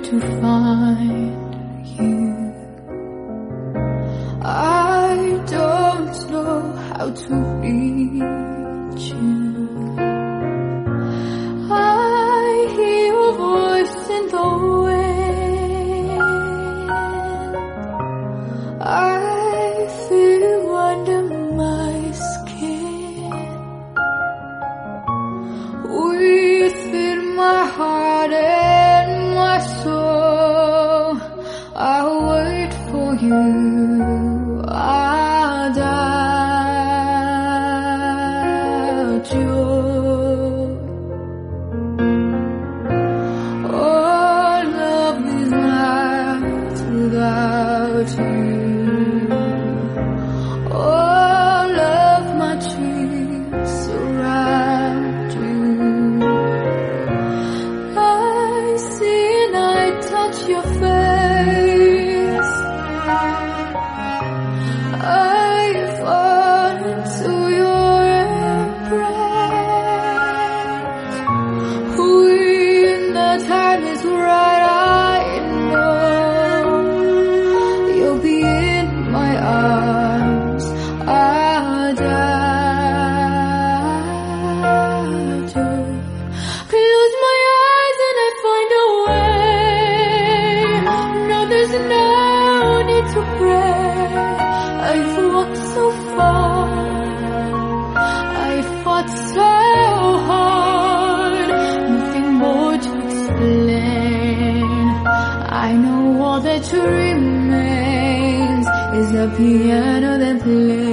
to find you. I don't know how to reach you. I hear your voice in the wind. I feel you under my skin. Within my heart and my soul, I'll wait for you. I'll doubt you. Oh, love is not without you. Oh, love, my dreams surround you. I see and I touch your face. I fall into your embrace. When the time is right, I know you'll be in my arms. I'll doubt you. Close my eyes and I find a way. No, there's no need to pray. I've walked so far, I fought so hard, nothing more to explain. I know all that remains is the piano that plays.